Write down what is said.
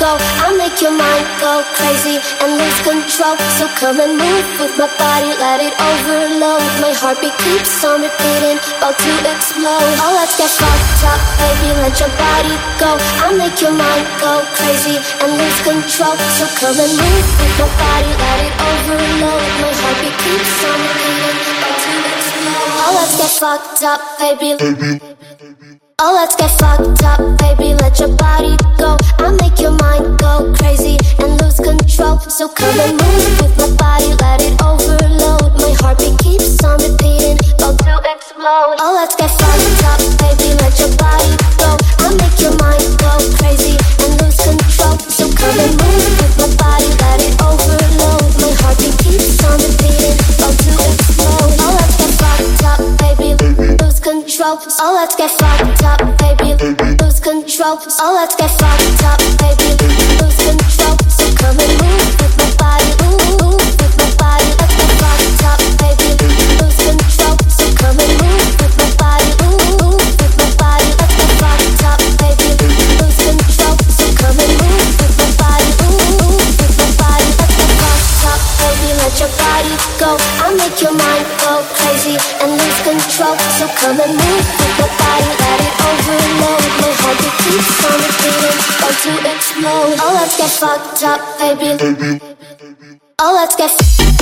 go. I'll make your mind go crazy and lose control. So come and move with my body, let it overload. My heartbeat keeps on repeating, about to explode. Oh, let's get fucked up, baby, let your body go. I'll make your mind go crazy and lose control. So come and move with my body, let it overload. My heartbeat keeps on repeating, about to explode. Oh, let's get fucked up, baby. Oh, let's get fucked up, baby, let your body go. I'll make your mind go crazy and lose control. So come and move with my body, let it overload. My heartbeat keeps on repeating, about to explode. Oh, let's get fucked up, baby, let your body go. I'll make your mind go crazy and lose control. So come and move with my body, let it overload. My heartbeat keeps on repeating, about to explode. Oh, let's get fucked up, baby, lose control. Oh, let's get fucked up, baby, lose control. Oh, let's get fucked up, baby, lose control. So come and move with my body, move with my body. Let's get fucked up, baby, lose control. So come and move with my body, move with my body. Let's get fucked up, baby, lose control. So come and move with my body, move with my body. Let's get fucked up, baby, let your body go. I'll make your mind go crazy and lose control. So come and move with my body, let it overload. My heartbeat keeps on repeating, about to explode. Oh, let's get fucked up, baby. Oh, let's get